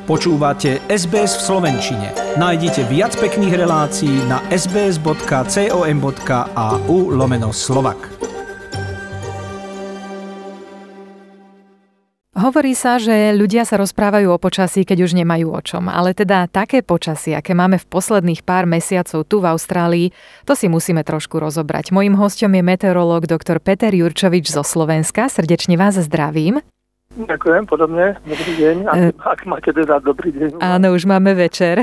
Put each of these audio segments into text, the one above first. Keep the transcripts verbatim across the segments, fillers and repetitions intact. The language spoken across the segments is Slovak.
Počúvate es bé es v slovenčine. Nájdite viac pekných relácií na sbs.com.au lomeno Slovak. Hovorí sa, že ľudia sa rozprávajú o počasí, keď už nemajú o čom. Ale teda také počasie, aké máme v posledných pár mesiacov tu v Austrálii, to si musíme trošku rozobrať. Mojím hosťom je meteorológ doktor Peter Jurčovič zo Slovenska. Srdečne vás zdravím. Ďakujem, podobne. Dobrý deň. Ak, ak máte teda dobrý deň. Áno, už máme večer.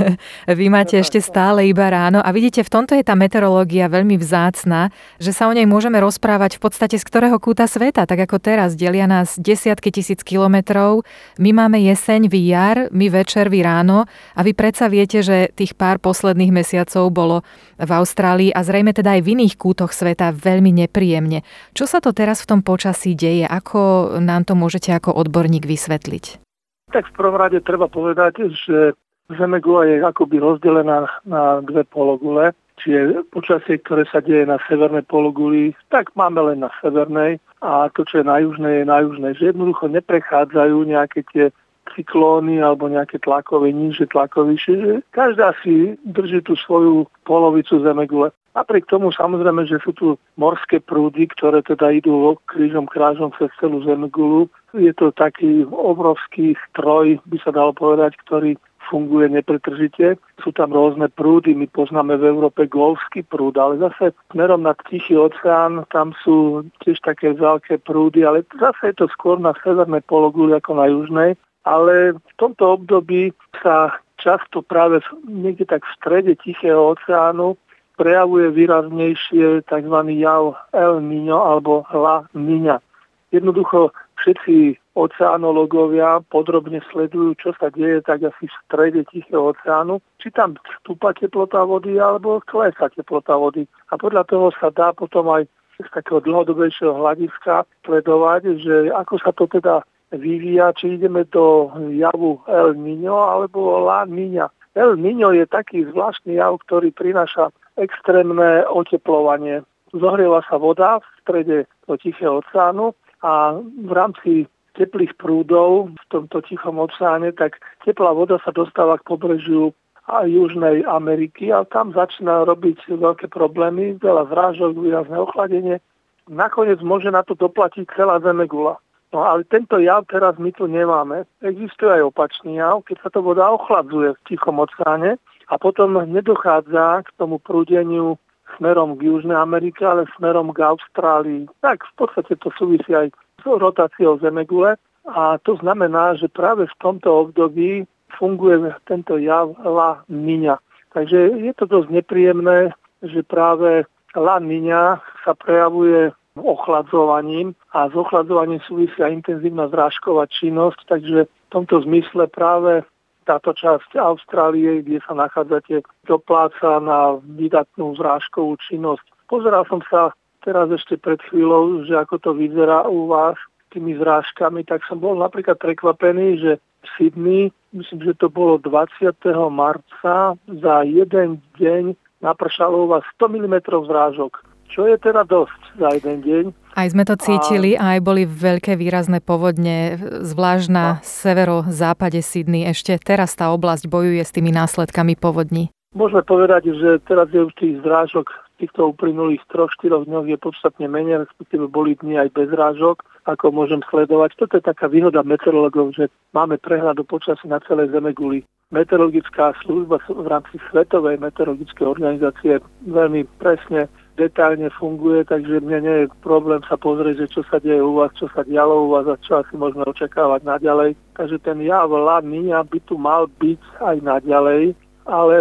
Vy máte ešte stále iba ráno. A vidíte, v tomto je tá meteorológia veľmi vzácna, že sa o nej môžeme rozprávať v podstate z ktorého kúta sveta. Tak ako teraz, delia nás desiatky tisíc kilometrov. My máme jeseň, vy jar, my večer, vy ráno. A vy predsa viete, že tých pár posledných mesiacov bolo v Austrálii a zrejme teda aj v iných kútoch sveta veľmi nepríjemne. Čo sa to teraz v tom počasí deje? Ako nám to môže ako odborník vysvetliť? Tak v prvom rade treba povedať, že Zemegula je akoby rozdelená na dve pologule. Čiže počasie, ktoré sa deje na severnej pologuli, tak máme len na severnej a to, čo je na južnej, je na južnej. Že jednoducho neprechádzajú nejaké tie cyklóny alebo nejaké tlakové, níže tlakovyššie. Že každá si drží tú svoju polovicu Zemegule. Napriek tomu samozrejme, že sú tu morské prúdy, ktoré teda idú krížom krážom cez celú Zemegulu. Je to taký obrovský stroj, by sa dalo povedať, ktorý funguje nepretržite. Sú tam rôzne prúdy, my poznáme v Európe golfský prúd, ale zase smerom na Tichý oceán, tam sú tiež také veľké prúdy, ale zase je to skôr na severnej pologuli ako na južnej. Ale v tomto období sa často práve niekde tak v strede Tichého oceánu prejavuje výraznejšie tzv. Jav El Niño alebo La Niña. Jednoducho všetci oceánológovia podrobne sledujú, čo sa deje tak asi v strede Tichého oceánu, či tam stúpa teplota vody alebo klesá teplota vody. A podľa toho sa dá potom aj z takého dlhodobejšieho hľadiska sledovať, že ako sa to teda vyvíja, či ideme do javu El Niño alebo La Niña. El Niño je taký zvláštny jav, ktorý prináša extrémne oteplovanie. Zohrieva sa voda v strede do Tichého oceánu a v rámci teplých prúdov v tomto Tichom oceáne, tak teplá voda sa dostáva k pobrežiu a Južnej Ameriky a tam začína robiť veľké problémy, veľa zrážok, výrazné ochladenie. Nakoniec môže na to doplatiť celá Zemegula. No ale tento jav teraz my tu nemáme. Existuje aj opačný jav, keď sa to voda ochladzuje v Tichom oceáne a potom nedochádza k tomu prúdeniu smerom k Južnej Amerike, ale smerom k Austrálii. Tak v podstate to súvisí aj s rotáciou Zemegule a to znamená, že práve v tomto období funguje tento jav La Niña. Takže je to dosť nepríjemné, že práve La Niña sa prejavuje ochladzovaním a s ochladzovaním súvisia intenzívna zrážková činnosť, takže v tomto zmysle práve táto časť Austrálie, kde sa nachádzate, dopláca na vydatnú zrážkovú činnosť. Pozeral som sa teraz ešte pred chvíľou, že ako to vyzerá u vás tými zrážkami, tak som bol napríklad prekvapený, že v Sydney, myslím, že to bolo dvadsiateho marca, za jeden deň napršalo u vás sto milimetrov zrážok. Čo je teda dosť za jeden deň. Aj sme to cítili a aj boli veľké výrazné povodne, zvlášť na severo-západe Sydney. Ešte teraz tá oblasť bojuje s tými následkami povodní. Môžeme povedať, že teraz je už tých zrážok v týchto uplynulých troch štyroch dňoch je podstatne menej, respektíve boli dni aj bez zrážok, ako môžem sledovať. Toto je taká výhoda meteorológov, že máme prehľad o počasí na celej Zemeguli. Meteorologická služba v rámci Svetovej meteorologickej organizácie veľmi presne detailne funguje, takže mne nie je problém sa pozrieť, že čo sa deje u vás, čo sa dialo u vás a čo asi môžeme očakávať naďalej. Takže ten jav La Niña by tu mal byť aj naďalej, ale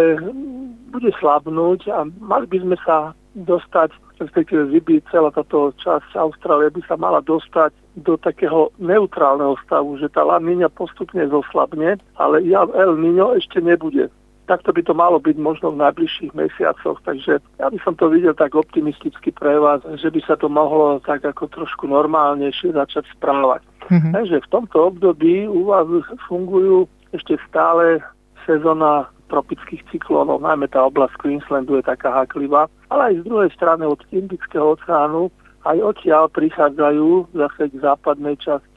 bude slabnúť a mali by sme sa dostať, respektíve vybiť celá táto časť Austrálie by sa mala dostať do takého neutrálneho stavu, že tá La Niña postupne zoslabne, ale jav El Niño ešte nebude. Takto by to malo byť možno v najbližších mesiacoch, takže ja by som to videl tak optimisticky pre vás, že by sa to mohlo tak ako trošku normálnejšie začať správať. Mm-hmm. Takže v tomto období u vás fungujú ešte stále sezóna tropických cyklónov, najmä tá oblasť Queenslandu je taká háklivá, ale aj z druhej strany od Indického oceánu aj odtiaľ prichádzajú zase k západnej časti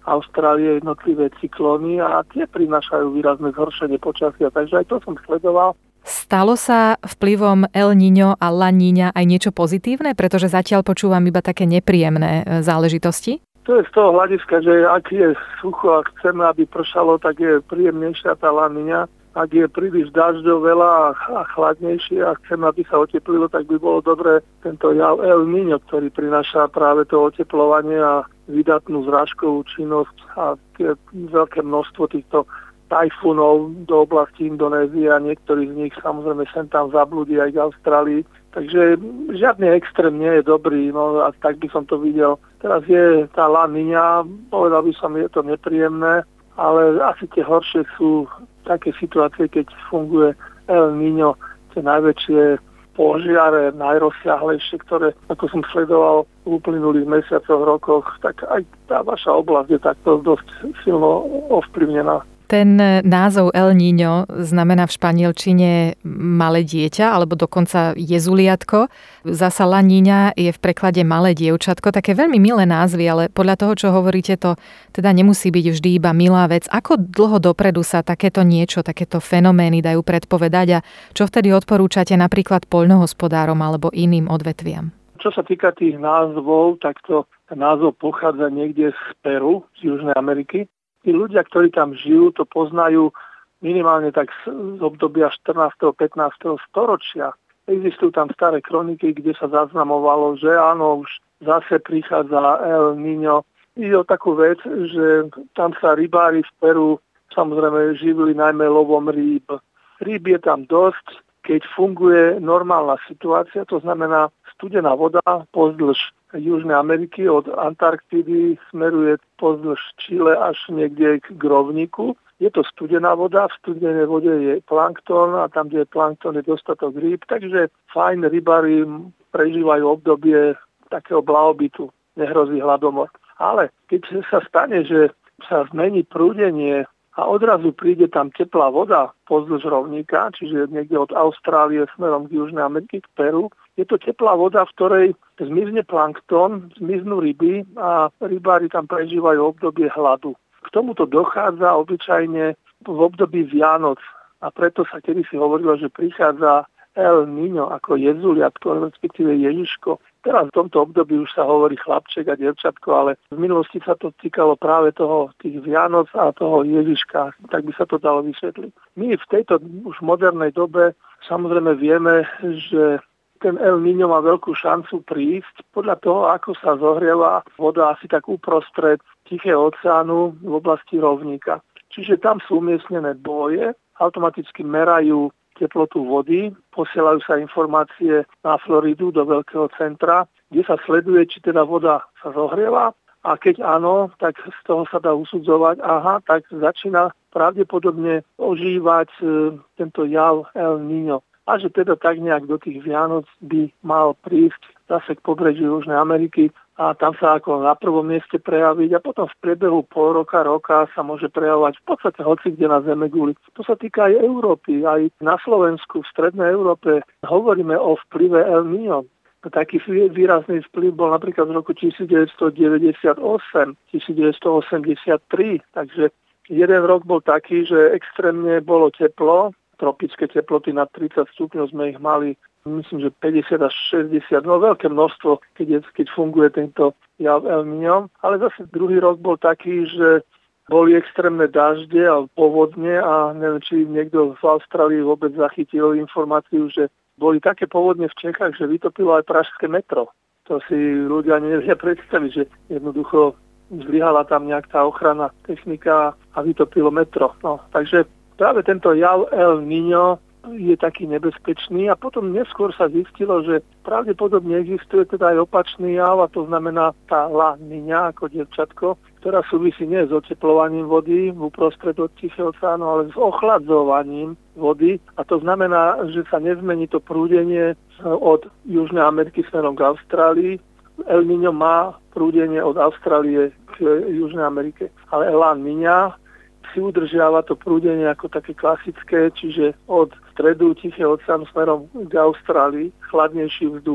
Austrálie jednotlivé cyklóny a tie prinášajú výrazné zhoršenie počasia, takže aj to som sledoval. Stalo sa vplyvom El Niño a La Niña aj niečo pozitívne, pretože zatiaľ počúvam iba také nepríjemné záležitosti? To je z toho hľadiska, že ak je sucho a chceme, aby pršalo, tak je príjemnejšia tá La Niña. Ak je príliš dažďov veľa a chladnejšie a chceme, aby sa oteplilo, tak by bolo dobré tento jav El Niño, ktorý prináša práve to oteplovanie a vydatnú zrážkovú činnosť a tie veľké množstvo týchto tajfúnov do oblasti Indonézie a niektorí z nich samozrejme sem tam zablúdi aj k Austrálii. Takže žiadny extrém nie je dobrý, no a tak by som to videl. Teraz je tá La Niña, povedal by som, je to nepríjemné, ale asi tie horšie sú také situácie, keď funguje El Niño, tie najväčšie požiare, najrozsiahlejšie, ktoré, ako som sledoval v uplynulých mesiacoch, rokoch, tak aj tá vaša oblasť je takto dosť silno ovplyvnená. Ten názov El Niño znamená v španielčine malé dieťa, alebo dokonca jezuliatko. Zasa La Niña je v preklade malé dievčatko. Také veľmi milé názvy, ale podľa toho, čo hovoríte, to teda nemusí byť vždy iba milá vec. Ako dlho dopredu sa takéto niečo, takéto fenomény dajú predpovedať a čo vtedy odporúčate napríklad poľnohospodárom alebo iným odvetviam? Čo sa týka tých názvov, tak to názov pochádza niekde z Peru, z Južnej Ameriky. Tí ľudia, ktorí tam žijú, to poznajú minimálne tak z obdobia štrnásteho pätnásteho storočia. Existujú tam staré kroniky, kde sa zaznamovalo, že áno, už zase prichádza El Niño. Ide o takú vec, že tam sa rybári v Peru samozrejme živili najmä lovom rýb. Rýb je tam dosť, keď funguje normálna situácia, to znamená studená voda pozdĺž Južnej Ameriky od Antarktidy smeruje pozdĺž Čile až niekde k Grovníku. Je to studená voda, v studenej vode je plankton a tam, kde je plankton, je dostatok rýb, takže fajn rybári prežívajú obdobie takého blahobytu, nehrozí hladomor. Ale keď sa stane, že sa zmení prúdenie a odrazu príde tam teplá voda pozdĺž rovníka, čiže niekde od Austrálie smerom k Južnej Ameriky, k Peru, je to teplá voda, v ktorej zmizne plankton, zmiznú ryby a rybári tam prežívajú obdobie hladu. K tomuto dochádza obyčajne v období Vianoc a preto sa kedysi hovorilo, že prichádza El Niño ako jezuliatko, respektíve Ježiško. Teraz v tomto období už sa hovorí chlapček a dievčatko, ale v minulosti sa to týkalo práve toho tých Vianoc a toho Ježiška, tak by sa to dalo vysvetliť. My v tejto už modernej dobe samozrejme vieme, že ten El Niño má veľkú šancu prísť podľa toho, ako sa zohrieva voda asi tak uprostred Tichého oceánu v oblasti rovníka. Čiže tam sú umiestnené boje, automaticky merajú teplotu vody, posielajú sa informácie na Floridu do veľkého centra, kde sa sleduje, či teda voda sa zohrieva a keď áno, tak z toho sa dá usudzovať, aha, tak začína pravdepodobne ožívať e, tento jav El Niño. A že teda tak nejak do tých Vianoc by mal prísť zase k pobrežiu Južnej Ameriky a tam sa ako na prvom mieste prejaviť a potom v priebehu pol roka, roka sa môže prejavovať v podstate hoci kde na zemeguli. To sa týka aj Európy, aj na Slovensku, v strednej Európe hovoríme o vplyve El Niño. Taký výrazný vplyv bol napríklad v roku devätnásťstodeväťdesiatosem, devätnásťstoosemdesiattri, takže jeden rok bol taký, že extrémne bolo teplo, tropické teploty nad tridsať stupňov sme ich mali, myslím, že päťdesiat až šesťdesiat, no veľké množstvo, keď, je, keď funguje tento jav El Niño. Ale zase druhý rok bol taký, že boli extrémne dažde a povodne a neviem, či niekto v Austrálii vôbec zachytil informáciu, že boli také povodne v Čechách, že vytopilo aj pražské metro. To si ľudia nevedia predstaviť, že jednoducho zlyhala tam nejak tá ochranná technika a vytopilo metro. No, takže práve tento jav El Niño je taký nebezpečný a potom neskôr sa zistilo, že pravdepodobne existuje teda aj opačný jav a to znamená tá La Niña ako dievčatko, ktorá súvisí nie s oteplovaním vody v uprostred od Tichého oceánu, ale s ochladzovaním vody a to znamená, že sa nezmení to prúdenie od Južnej Ameriky smerom k Austrálii. El Niño má prúdenie od Austrálie k Južnej Amerike, ale La Niña si udržiava to prúdenie ako také klasické, čiže od stredu Tichého oceánu smerom k Austrálii chladnejší vzduch.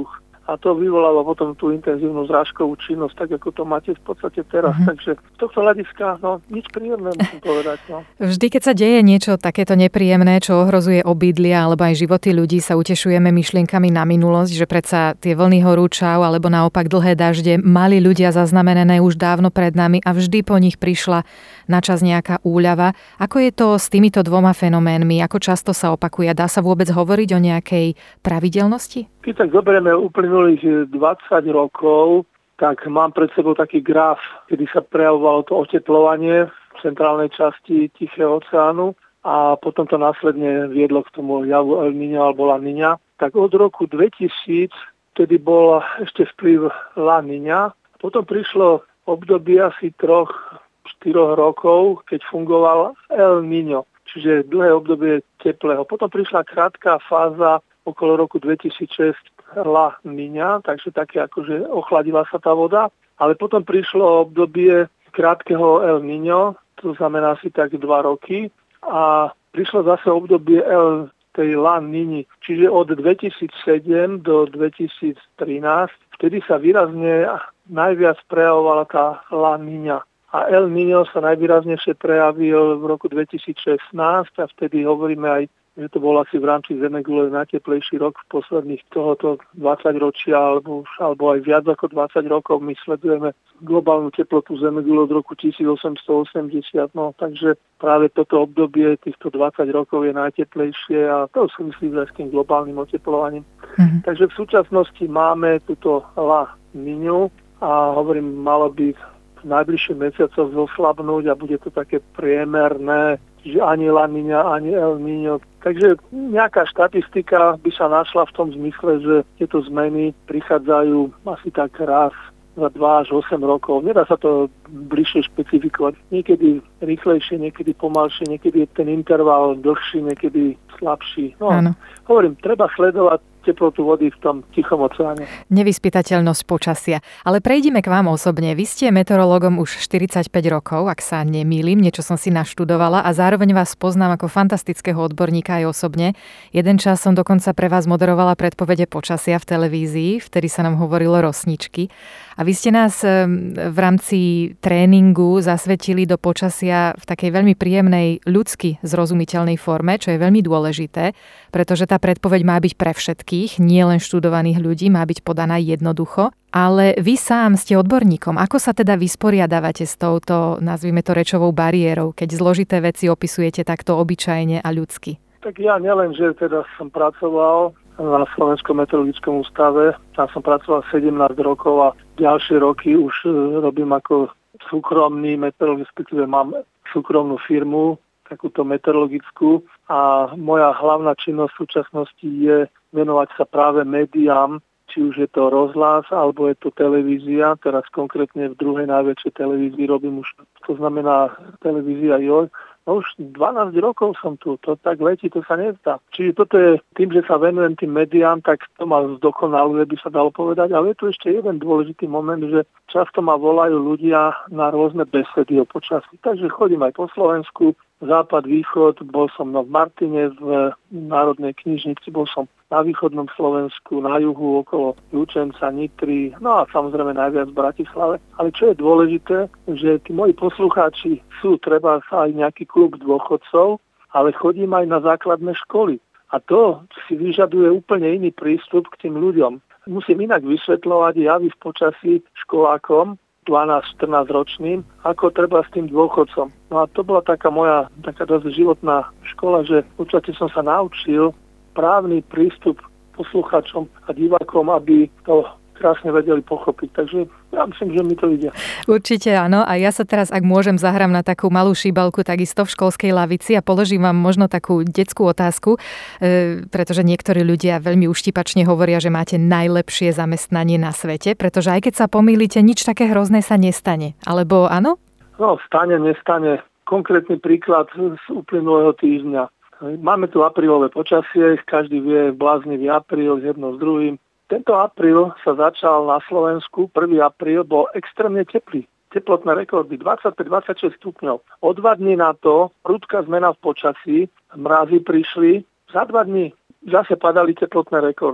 a to vyvolalo potom tú intenzívnu zrážkovú činnosť, tak ako to máte v podstate teraz. Mm-hmm. Takže z tohto hľadiska, no, nič príjemné, musím povedať. No. Vždy, keď sa deje niečo takéto nepríjemné, čo ohrozuje obydlia alebo aj životy ľudí, sa utešujeme myšlienkami na minulosť, že predsa tie vlny horúčav alebo naopak dlhé dažde mali ľudia zaznamenané už dávno pred nami a vždy po nich prišla na čas nejaká úľava. Ako je to s týmito dvoma fenoménmi? Ako často sa opakuje? Dá sa vôbec hovoriť o nejakej pravidelnosti? Keď tak zoberieme uplynulých dvadsať rokov, tak mám pred sebou taký graf, kedy sa prejavovalo to oteplovanie v centrálnej časti Tichého oceánu a potom to následne viedlo k tomu javu El Niño alebo La Niña. Tak od roku dvetisíc, tedy bol ešte vplyv La Niña. Potom prišlo obdobie asi troch, štyroch rokov, keď fungoval El Niño, čiže dlhé obdobie teplého. Potom prišla krátka fáza okolo roku dvetisícšesť La Niña, takže také akože ochladila sa tá voda. Ale potom prišlo obdobie krátkeho El Niño, to znamená asi tak dva roky. A prišlo zase obdobie El tej La Niñy, čiže od dvetisícsedem do dvetisíctrinásť. Vtedy sa výrazne najviac prejavovala tá La Niña. A El Niño sa najvýraznejšie prejavil v roku dvetisícšestnásť a vtedy hovoríme aj, že to bol asi v rámci Zemegule najteplejší rok v posledných tohoto dvadsaťročia alebo, alebo aj viac ako dvadsať rokov. My sledujeme globálnu teplotu Zemegule od roku tisícosemstoosemdesiat. No, takže práve toto obdobie týchto dvadsať rokov je najteplejšie a to súvislí s tým globálnym oteplovaním. Mm-hmm. Takže v súčasnosti máme túto La Niñu a hovorím, malo by v najbližších mesiacoch zoslabnúť a bude to také priemerné, čiže ani La Niña, ani El Niño. Takže nejaká štatistika by sa našla v tom zmysle, že tieto zmeny prichádzajú asi tak raz za dva až osem rokov. Nedá sa to bližšie špecifikovať. Niekedy rýchlejšie, niekedy pomalšie, niekedy je ten interval dlhší, niekedy slabší. No, áno. Hovorím, treba sledovať teplotu vody v tom Tichom oceáne. Nevyspytateľnosť počasia. Ale prejdime k vám osobne. Vy ste meteorológom už štyridsaťpäť rokov, ak sa nemýlim, niečo som si naštudovala a zároveň vás poznám ako fantastického odborníka aj osobne. Jeden čas som dokonca pre vás moderovala predpovede počasia v televízii, vtedy sa nám hovorilo rosničky. A vy ste nás v rámci tréningu zasvetili do počasia v takej veľmi príjemnej, ľudsky zrozumiteľnej forme, čo je veľmi dôležité, pretože tá predpoveď má byť pre všetkých, nie len študovaných ľudí, má byť podaná jednoducho. Ale vy sám ste odborníkom. Ako sa teda vysporiadavate s touto, nazvime to, rečovou bariérou, keď zložité veci opisujete takto obyčajne a ľudsky? Tak ja nielen, že teda som pracoval na Slovenskom meteorologickom ústave, tam som pracoval sedemnásť rokov a ďalšie roky už robím ako súkromný meteorolog, respektíve mám súkromnú firmu, takúto meteorologickú a moja hlavná činnosť v súčasnosti je venovať sa práve médiám, či už je to rozhlas, alebo je to televízia. Teraz konkrétne v druhej najväčšej televízii robím už, to znamená televízia Joj. No už dvanásť rokov som tu, to tak letí, to sa nezdá. Čiže toto je tým, že sa venujem tým médiám, tak to ma zdokonaluje, by sa dalo povedať. Ale je tu ešte jeden dôležitý moment, že často ma volajú ľudia na rôzne besedy o počasí. Takže chodím aj po Slovensku, západ, východ, bol som v Martine v Národnej knižnici, bol som na východnom Slovensku, na juhu, okolo Lučenca, Nitry, no a samozrejme najviac v Bratislave. Ale čo je dôležité, že tí moji poslucháči sú treba aj nejaký klub dôchodcov, ale chodím aj na základné školy. A to si vyžaduje úplne iný prístup k tým ľuďom. Musím inak vysvetľovať javy v počasí školákom, dvanásť štrnásť ročným, ako treba s tým dôchodcom. No a to bola taká moja taká dosť životná škola, že v podstate som sa naučil právny prístup poslucháčom a divákom, aby to krásne vedeli pochopiť. Takže ja myslím, že mi to ide. Určite áno. A ja sa teraz, ak môžem, zahrám na takú malú šíbalku takisto v školskej lavici a položím vám možno takú detskú otázku, e, pretože niektorí ľudia veľmi uštipačne hovoria, že máte najlepšie zamestnanie na svete, pretože aj keď sa pomýlite, nič také hrozné sa nestane. Alebo áno? No, stane, nestane. Konkrétny príklad z uplynulého týždňa. Máme tu aprílové počasie, každý vie, bláznivý apríl, jedno s druhým. Tento apríl sa začal na Slovensku, prvý apríl bol extrémne teplý. Teplotné rekordy dvadsaťpäť dvadsaťšesť stupňov. O dva dní na to prudká zmena v počasí, mrazy prišli, za dva dní zase padali teplotné rekordy.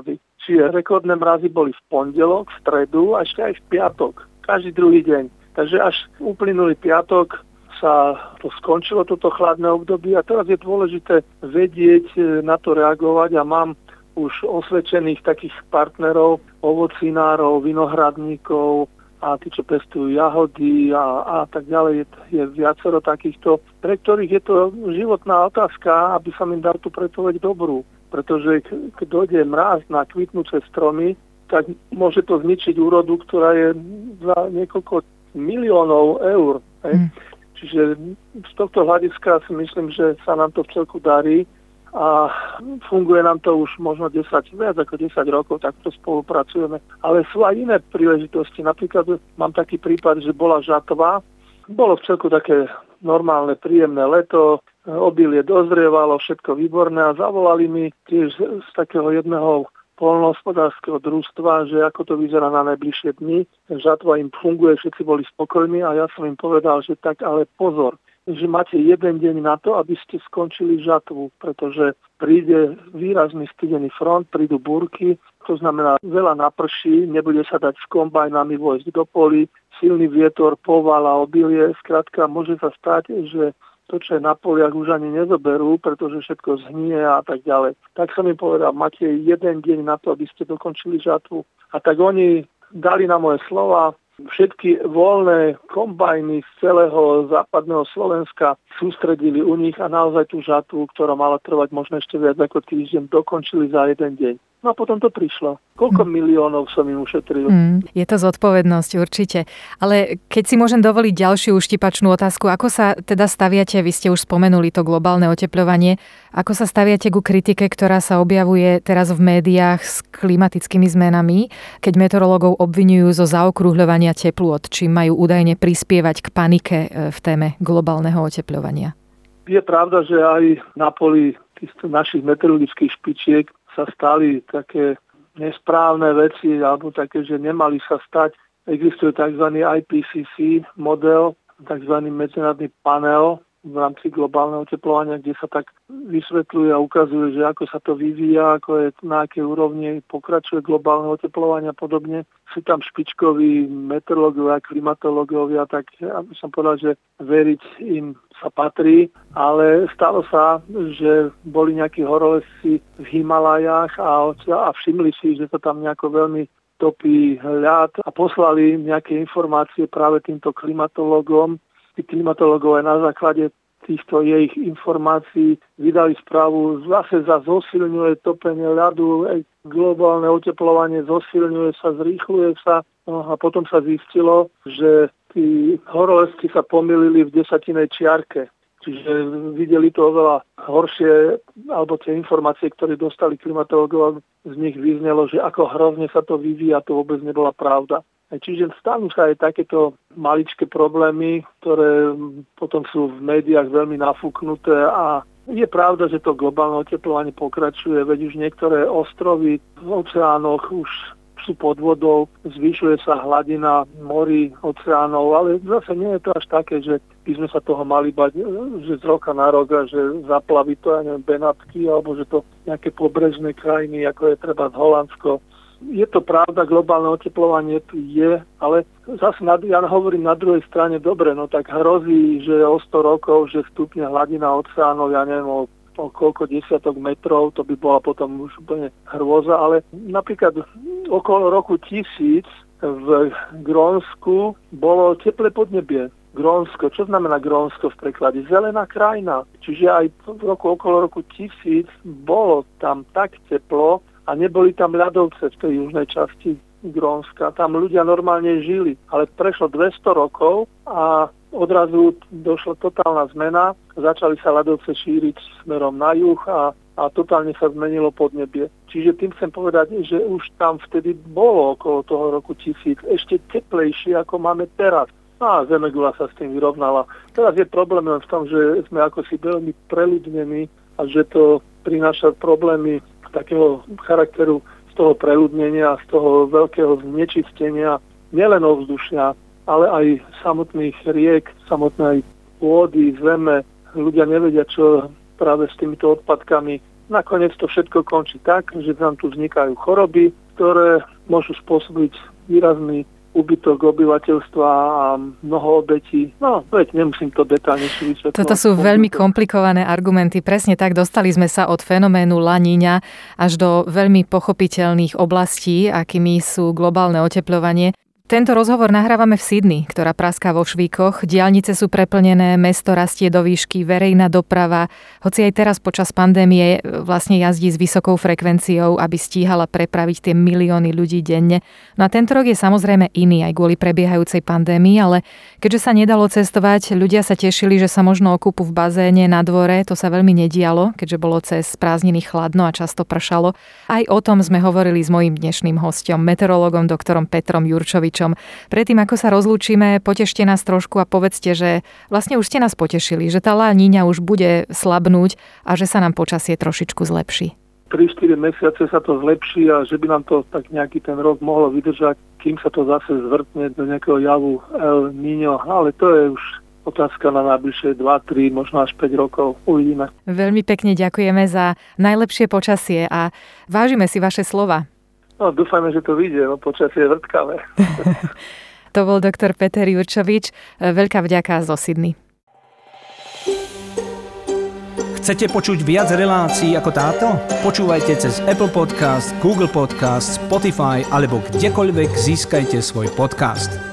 Čiže rekordné mrazy boli v pondelok, v stredu a ešte aj v piatok. Každý druhý deň. Takže až uplynulý piatok sa to skončilo, toto chladné obdobie a teraz je dôležité vedieť na to reagovať a mám už osvedčených takých partnerov, ovocinárov, vinohradníkov a tí, čo pestujú jahody a, a tak ďalej. Je, je viacero takýchto, pre ktorých je to životná otázka, aby sa im dal tú predpoveď dobrú. Pretože keď dojde mráz na kvitnúce stromy, tak môže to zničiť úrodu, ktorá je za niekoľko miliónov eur. Mm. Čiže z tohto hľadiska si myslím, že sa nám to v celku darí a funguje nám to už možno desať, viac ako desať rokov, takto spolupracujeme. Ale sú aj iné príležitosti. Napríklad mám taký prípad, že bola žatva, bolo v celku také normálne, príjemné leto, obilie dozrievalo, všetko výborné a zavolali mi tiež z takého jedného poľnohospodárskeho družstva, že ako to vyzerá na najbližšie dni. Žatva im funguje, všetci boli spokojní a ja som im povedal, že tak ale pozor, že máte jeden deň na to, aby ste skončili žatvu, pretože príde výrazný studený front, prídu búrky, to znamená veľa naprší, nebude sa dať s kombajnami vojsť do polí, silný vietor povála obilie, skrátka môže sa stať, že to, čo je na poliach, už ani nezoberú, pretože všetko zhnie a tak ďalej. Tak som im povedal, máte jeden deň na to, aby ste dokončili žatvu. A tak oni dali na moje slova, všetky voľné kombajny z celého západného Slovenska sústredili u nich a naozaj tú žatvu, ktorá mala trvať možno ešte viac ako týždeň, dokončili za jeden deň. No a potom to prišlo. Koľko mm. miliónov som im ušetril. Mm, je to zodpovednosť, určite. Ale keď si môžem dovoliť ďalšiu uštipačnú otázku, ako sa teda staviate, vy ste už spomenuli to globálne otepľovanie, ako sa staviate ku kritike, ktorá sa objavuje teraz v médiách s klimatickými zmenami, keď meteorológov obviňujú zo zaokrúhľovania teplôt, čím majú údajne prispievať k panike v téme globálneho otepľovania? Je pravda, že aj na poli týchto našich meteorologických špičiek sa stali také nesprávne veci, alebo také, že nemali sa stať. Existuje tzv. I P C C model, tzv. Medzinárodný panel v rámci globálneho oteplovania, kde sa tak vysvetľuje a ukazuje, že ako sa to vyvíja, ako je na akej úrovni pokračuje globálne oteplovanie a podobne. Sú tam špičkoví meteorológovia, klimatológovia, tak ja by som povedal, že veriť im sa patrí, ale stalo sa, že boli nejakí horolezci v Himalajách a, a všimli si, že to tam nejako veľmi topí ľad a poslali nejaké informácie práve týmto klimatológom. Tí klimatológovia na základe týchto ich informácií vydali správu, zase za zosilňuje topenie ľadu, globálne oteplovanie zosilňuje sa, zrýchluje sa. No a potom sa zistilo, že tí horolezci sa pomýlili v desatinej čiarke. Čiže videli to oveľa horšie, alebo tie informácie, ktoré dostali klimatológovia, z nich vyznelo, že ako hrozne sa to vyvíja, to vôbec nebola pravda. Čiže stanú sa aj takéto maličké problémy, ktoré potom sú v médiách veľmi nafúknuté a je pravda, že to globálne oteplovanie pokračuje, veď už niektoré ostrovy v oceánoch už sú pod vodou, zvyšuje sa hladina morí, oceánov, ale zase nie je to až také, že by sme sa toho mali bať, že z roka na rok a že zaplaví to, ja neviem, Benátky, alebo že to nejaké pobrežné krajiny, ako je treba Holandsko. Je to pravda, globálne oteplovanie tu je, ale zase na, ja hovorím na druhej strane, dobre, no tak hrozí, že o sto rokov, že stupne hladina oceánov, ja neviem, o, o koľko desiatok metrov, to by bola potom už úplne hrôza, ale napríklad okolo roku tisíc v Grónsku bolo teplé podnebie. Grónsko, čo znamená Grónsko v preklade? Zelená krajina. Čiže aj v roku okolo roku tisíc bolo tam tak teplo, a neboli tam ľadovce v tej južnej časti Grónska. Tam ľudia normálne žili, ale prešlo dvesto rokov a odrazu došla totálna zmena. Začali sa ľadovce šíriť smerom na juh a, a totálne sa zmenilo podnebie. Čiže tým chcem povedať, že už tam vtedy bolo okolo toho roku tisíc ešte teplejšie, ako máme teraz. A Zemegula sa s tým vyrovnala. Teraz je problém len v tom, že sme ako si veľmi preľudnení a že to prináša problémy takého charakteru z toho preľudnenia, z toho veľkého znečistenia nielen ovzdušia, ale aj samotných riek, samotnej pôdy, zeme. Ľudia nevedia, čo práve s týmito odpadkami nakoniec to všetko končí tak, že tam tu vznikajú choroby, ktoré môžu spôsobiť výrazný úbytok obyvateľstva a mnoho obetí. No, veď nemusím to detaľnejšie vysvetľovať. Toto sú veľmi komplikované argumenty. Presne tak, dostali sme sa od fenoménu La Niña až do veľmi pochopiteľných oblastí, akými sú globálne otepľovanie. Tento rozhovor nahrávame v Sydney, ktorá praská vo švíkoch. Diaľnice sú preplnené, mesto rastie do výšky, verejná doprava, hoci aj teraz počas pandémie vlastne jazdí s vysokou frekvenciou, aby stíhala prepraviť tie milióny ľudí denne. No a tento rok je samozrejme iný aj kvôli prebiehajúcej pandémii, ale keďže sa nedalo cestovať, ľudia sa tešili, že sa možno okúpu v bazéne na dvore. To sa veľmi nedialo, keďže bolo cez prázdniny chladno a často pršalo. Aj o tom sme hovorili s mojím dnešným hosťom, meteorológom doktorom Petrom Jurčovičom. Predtým, ako sa rozlúčime, potešte nás trošku a povedzte, že vlastne už ste nás potešili, že tá La Niña už bude slabnúť a že sa nám počasie trošičku zlepší. tri štyri mesiace sa to zlepší a že by nám to tak nejaký ten rok mohlo vydržať, kým sa to zase zvrtne do nejakého javu El Niño, ale to je už otázka na najbližšie dva, tri, možno až päť rokov. Uvidíme. Veľmi pekne ďakujeme za najlepšie počasie a vážime si vaše slova. No, dúfajme, že to vyjde, no počasie je vrtkavé. To bol doktor Peter Jurčovič. Veľká vďaka zo Sydney. Chcete počuť viac relácií ako táto? Počúvajte cez Apple Podcast, Google Podcast, Spotify alebo kdekoľvek získajte svoj podcast.